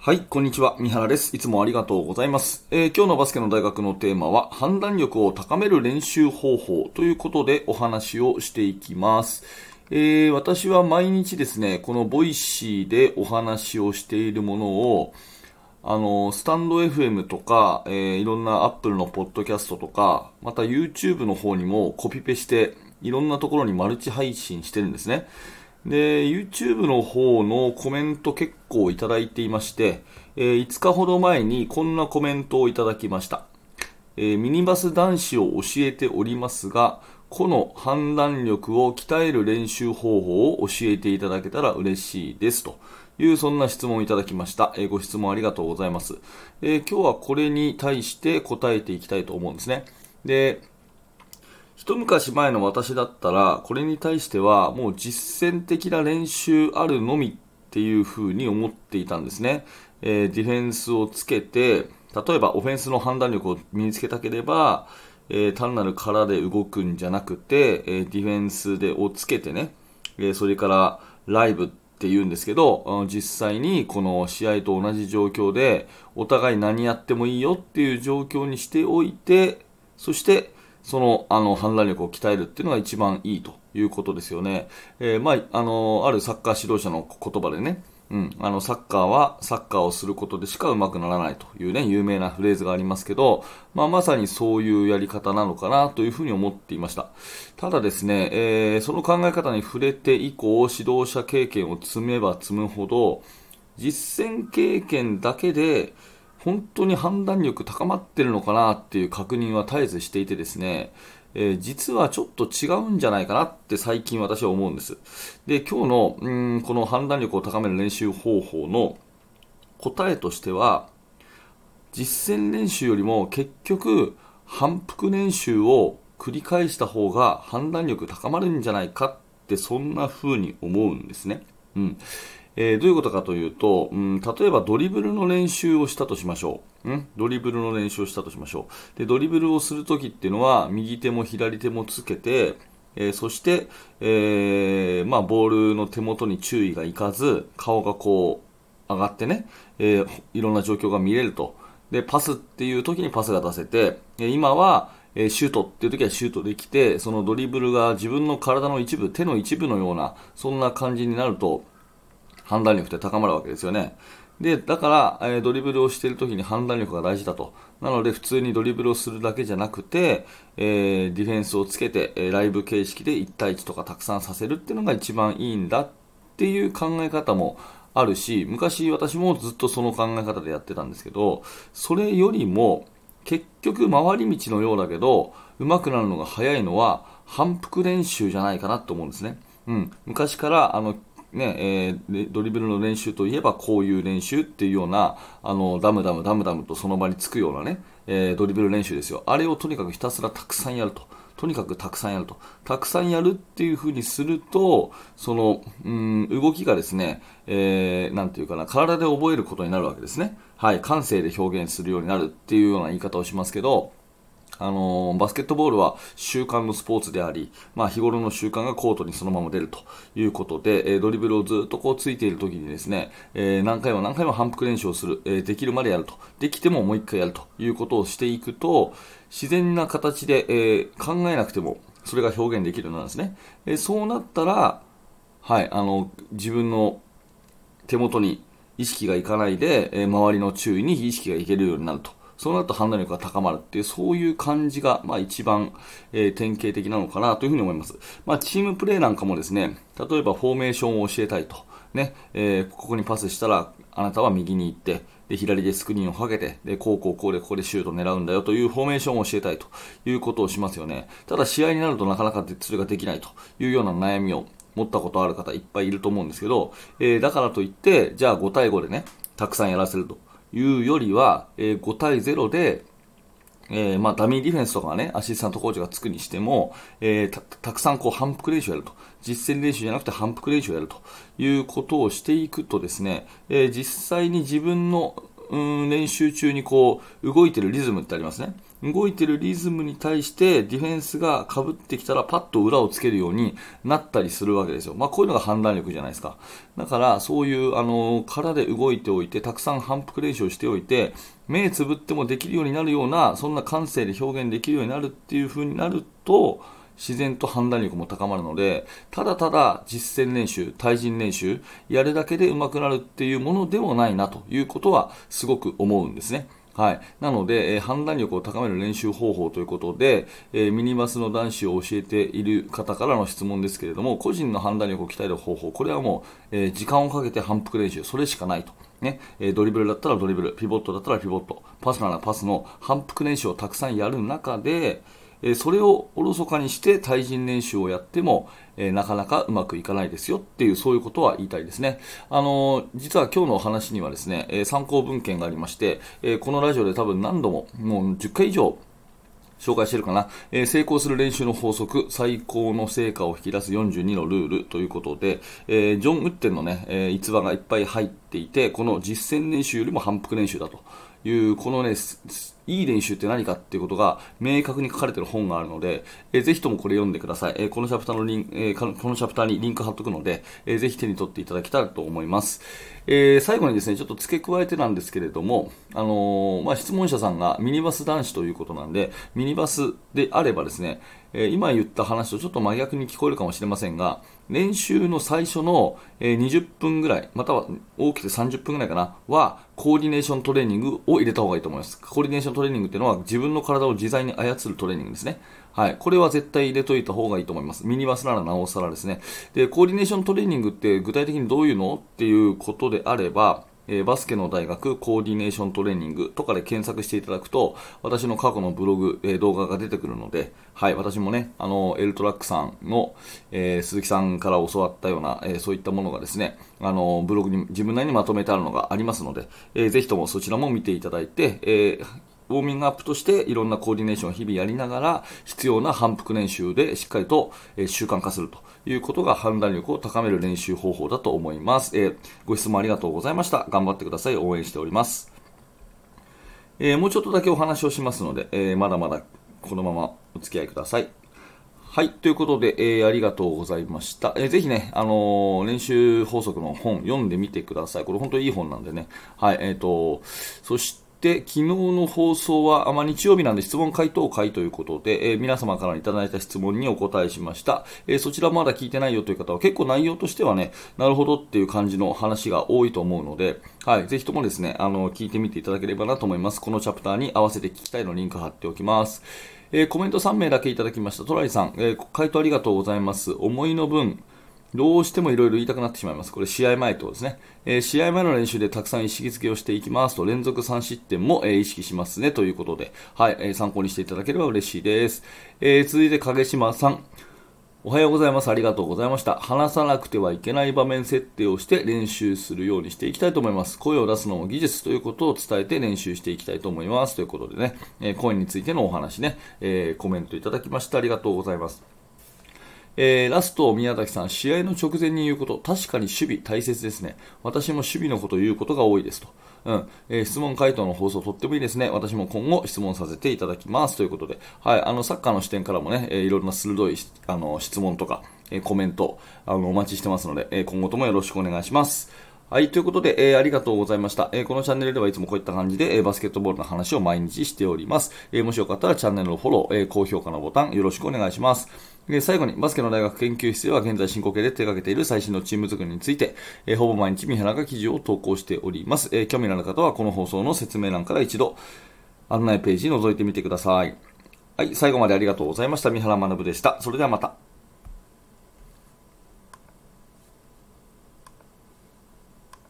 はい、こんにちは。三原です。いつもありがとうございます。今日のバスケの大学のテーマは、判断力を高める練習方法ということでお話をしていきます。私は毎日ですね、このボイシーでお話をしているものを、スタンド FM とか、いろんな Apple のポッドキャストとか、また YouTube の方にもコピペして、いろんなところにマルチ配信してるんですね。で、YouTube の方のコメント結構いただいていまして、5日ほど前にこんなコメントをいただきました。ミニバス男子を教えておりますが、個の判断力を鍛える練習方法を教えていただけたら嬉しいですという、そんな質問をいただきました。ご質問ありがとうございます。今日はこれに対して答えていきたいと思うんですね。で、一昔前の私だったら、これに対してはもう実践的な練習あるのみっていうふうに思っていたんですね。ディフェンスをつけて、例えばオフェンスの判断力を身につけたければ、単なる殻で動くんじゃなくて、ディフェンスをつけてね、それからライブって言うんですけど、実際にこの試合と同じ状況で、お互い何やってもいいよっていう状況にしておいて、そしてその、判断力を鍛えるっていうのが一番いいということですよね。あるサッカー指導者の言葉でね、サッカーはサッカーをすることでしか上手くならないというね、有名なフレーズがありますけど、まさにそういうやり方なのかなというふうに思っていました。ただですね、その考え方に触れて以降、指導者経験を積めば積むほど、実践経験だけで本当に判断力高まってるのかなっていう確認は絶えずしていてですね、実はちょっと違うんじゃないかなって最近私は思うんです。で、今日のこの判断力を高める練習方法の答えとしては、実践練習よりも結局反復練習を繰り返した方が判断力高まるんじゃないかってそんな風に思うんですね。どういうことかというと、例えばドリブルの練習をしたとしましょう。ドリブルの練習をしたとしましょう。で、ドリブルをするときっていうのは、右手も左手もつけて、そして、ボールの手元に注意がいかず、顔がこう、上がってね、いろんな状況が見れると。で、パスっていう時にパスが出せて、今は、シュートっていう時はシュートできて、そのドリブルが自分の体の一部、手の一部のような、そんな感じになると、判断力って高まるわけですよね。で、だから、ドリブルをしている時に判断力が大事だと。なので、普通にドリブルをするだけじゃなくて、ディフェンスをつけて、ライブ形式で1対1とかたくさんさせるっていうのが一番いいんだっていう考え方もあるし、昔私もずっとその考え方でやってたんですけど、それよりも、結局回り道のようだけど、上手くなるのが早いのは反復練習じゃないかなと思うんですね。昔からドリブルの練習といえばこういう練習っていうような、ダムダムダムダムとその場につくようなね、ドリブル練習ですよ。あれをとにかくひたすらたくさんやると。とにかくたくさんやると。たくさんやるっていう風にすると、その、動きがですね、なんていうかな、体で覚えることになるわけですね。はい、感性で表現するようになるっていうような言い方をしますけど、バスケットボールは習慣のスポーツであり、日頃の習慣がコートにそのまま出るということで、ドリブルをずっとこうついている時にですね、何回も何回も反復練習をする、できるまでやると、できてももう一回やるということをしていくと、自然な形で、考えなくてもそれが表現できるようになるんですね。そうなったら、はい、自分の手元に意識がいかないで、周りの注意に意識がいけるようになると。そうなると判断力が高まるっていう、そういう感じが、一番、典型的なのかなというふうに思います。チームプレーなんかもですね、例えばフォーメーションを教えたいと。ね、ここにパスしたら、あなたは右に行って、で、左でスクリーンをかけて、で、こうで、ここでシュートを狙うんだよというフォーメーションを教えたいということをしますよね。ただ試合になるとなかなかそれができないというような悩みを持ったことある方いっぱいいると思うんですけど、だからといって、じゃあ5対5でね、たくさんやらせるというよりは、5対0で、ダミーディフェンスとかはね、アシスタントコーチがつくにしても、たくさんこう反復練習をやると。実践練習じゃなくて反復練習をやるということをしていくとですね、実際に自分の練習中にこう動いてるリズムってありますね。動いてるリズムに対してディフェンスが被ってきたらパッと裏をつけるようになったりするわけですよ。こういうのが判断力じゃないですか。だからそういう殻で動いておいて、たくさん反復練習をしておいて、目つぶってもできるようになるような、そんな感性で表現できるようになるっていう風になると、自然と判断力も高まるので、ただただ実践練習、対人練習やるだけで上手くなるっていうものでもないなということはすごく思うんですね。はい。なので、判断力を高める練習方法ということで、ミニバスの男子を教えている方からの質問ですけれども、個人の判断力を鍛える方法、これはもう、時間をかけて反復練習、それしかないと。ね、ドリブルだったらドリブル、ピボットだったらピボット、パスならパスの反復練習をたくさんやる中で、それをおろそかにして対人練習をやっても、なかなかうまくいかないですよっていう、そういうことは言いたいですね。実は今日のお話にはですね、参考文献がありまして、このラジオで多分何度も、もう10回以上紹介してるかな、成功する練習の法則、最高の成果を引き出す42のルールということで、ジョン・ウッテンのね、逸話がいっぱい入っていて、この実践練習よりも反復練習だという、このね、いい練習って何かっていうことが明確に書かれている本があるので、ぜひともこれ読んでください。このチャプターにリンク貼っとくので、ぜひ手に取っていただけたらと思います。最後にですね、ちょっと付け加えてなんですけれども、質問者さんがミニバス男子ということなんで、ミニバスであればですね、今言った話とちょっと真逆に聞こえるかもしれませんが、練習の最初の20分ぐらい、または大きくて30分ぐらいかな、はコーディネーショントレーニングを入れた方がいいと思います。コーディネーショントレーニングっていうのは自分の体を自在に操るトレーニングですね。はい。これは絶対入れといた方がいいと思います。ミニバスならなおさらですね。で、コーディネーショントレーニングって具体的にどういうのっていうことであれば、バスケの大学コーディネーショントレーニングとかで検索していただくと、私の過去のブログ、動画が出てくるので、はい、私もね、エルトラックさんの、鈴木さんから教わったような、そういったものがですね、ブログに自分なりにまとめてあるのがありますので、ぜひともそちらも見ていただいて、ウォーミングアップとしていろんなコーディネーションを日々やりながら、必要な反復練習でしっかりと習慣化するということが判断力を高める練習方法だと思います。ご質問ありがとうございました。頑張ってください。応援しております。もうちょっとだけお話をしますので、まだまだこのままお付き合いください。はい。ということで、ありがとうございました。ぜひね、練習法則の本読んでみてください。これ本当にいい本なんでね。はい。そして、昨日の放送は、日曜日なんで質問回答会ということで、皆様からいただいた質問にお答えしました。そちらまだ聞いてないよという方は結構内容としてはね、なるほどっていう感じの話が多いと思うので、はい。ぜひともですね、聞いてみていただければなと思います。このチャプターに合わせて聞きたいのリンク貼っておきます。コメント3名だけいただきました。トライさん、回答ありがとうございます。思いの分、どうしてもいろいろ言いたくなってしまいます。これ試合前ってことですね。試合前の練習でたくさん意識付けをしていきますと、連続3失点も、意識しますねということで、はい、参考にしていただければ嬉しいです。続いて影島さん。おはようございます。ありがとうございました。話さなくてはいけない場面設定をして練習するようにしていきたいと思います。声を出すのも技術ということを伝えて練習していきたいと思います。ということでね、声についてのお話ね、コメントいただきました。ありがとうございます。ラスト、宮崎さん、試合の直前に言うこと、確かに守備大切ですね。私も守備のことを言うことが多いですと。質問回答の放送とってもいいですね。私も今後質問させていただきますということで、はい、サッカーの視点からもね、いろんな鋭い質問とか、コメント、お待ちしてますので、今後ともよろしくお願いします。はい、ということで、ありがとうございました。このチャンネルではいつもこういった感じで、バスケットボールの話を毎日しております。もしよかったらチャンネルのフォロー、高評価のボタンよろしくお願いします。最後に、バスケの大学研究室では現在進行形で手掛けている最新のチーム作りについて、ほぼ毎日三原が記事を投稿しております。興味のある方はこの放送の説明欄から一度案内ページ覗いてみてください。はい、最後までありがとうございました。三原学でした。それではまた。